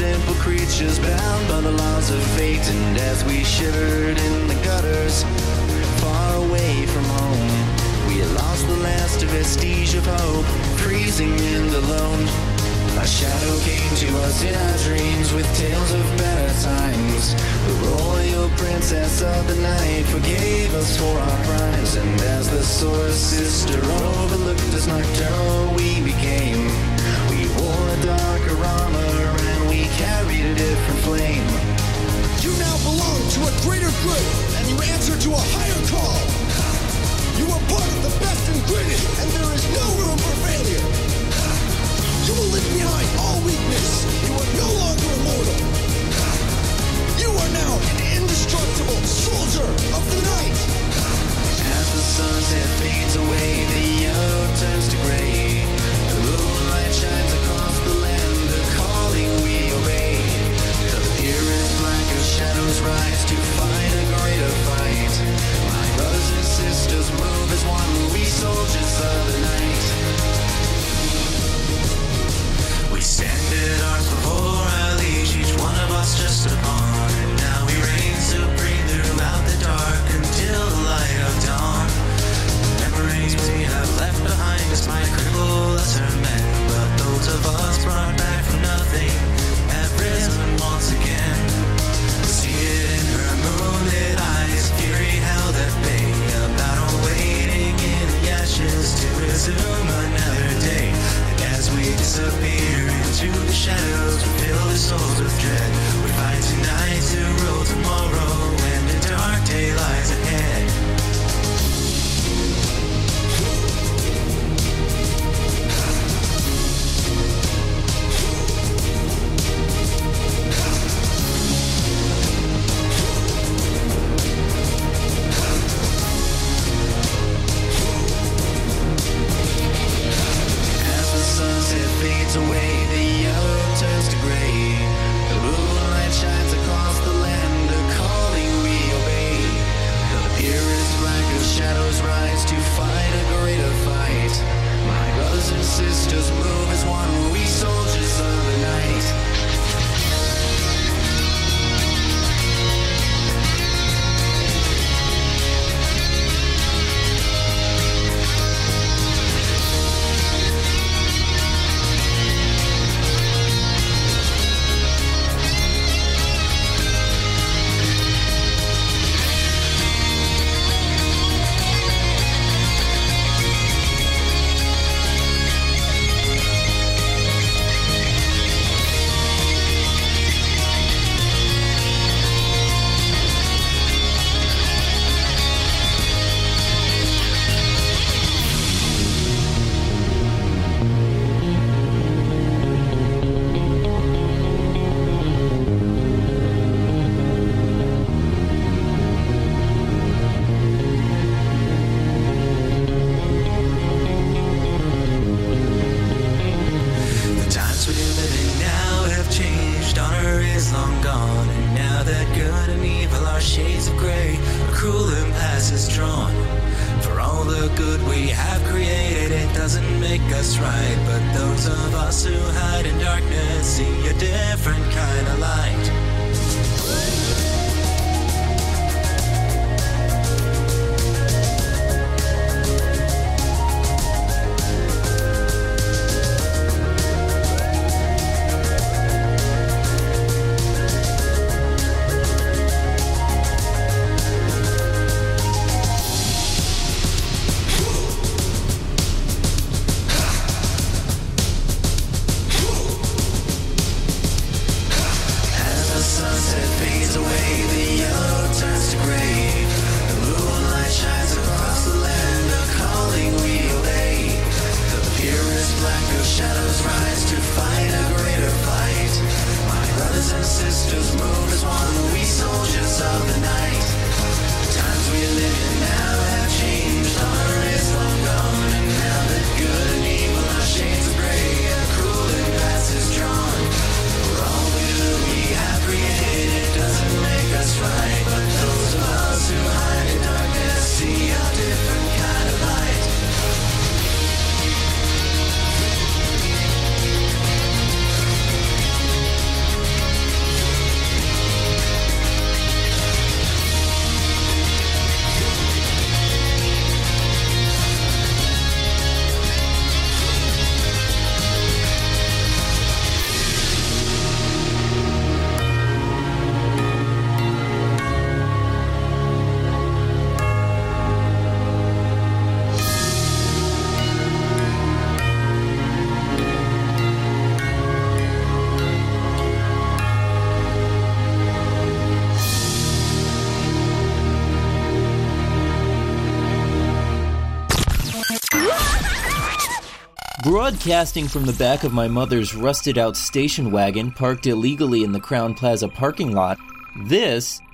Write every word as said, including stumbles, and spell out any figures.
simple creatures bound by the laws of fate. And as we shivered in the gutters, far away from home, we had lost the last vestige of hope, freezing and alone. A shadow came to us in our dreams with tales of better times. The royal princess of the night forgave us for our crimes. And as the source sister overlooked us nocturnal we became, we wore a darker armor and we carried a different flame. You now belong to a greater good, and you answer to a higher call. You are part of the best and greatest, and there is no room for failure. You will leave behind all weakness. You are no longer immortal. You are now an indestructible soldier of the night. As the sunset fades away, the yellow turns to gray. The moonlight shines across the land, the calling we obey. The dearest blacker shadows rise to fight a greater fight. My brothers and sisters move as one, we soldiers of the night. We standard arms before our liege, each one of us just a pawn. And now we reign supreme throughout the dark until the light of dawn. Memories we have left behind us might cripple lesser men, but those of us brought back from nothing have risen once again. See it in her moonlit eyes, fury held at bay, a battle waiting in the ashes to resume another day. And as we disappear into the shadows, we fill the souls with dread. We fight tonight to rule tomorrow, and a dark day lies ahead. Fades away, the yellow turns to gray. The moonlight shines across the land, a calling we obey. The purest blackest shadows rise to fight a greater fight. My brothers and sisters move as one, we soldiers of the night. Broadcasting from the back of my mother's rusted-out station wagon parked illegally in the Crowne Plaza parking lot, this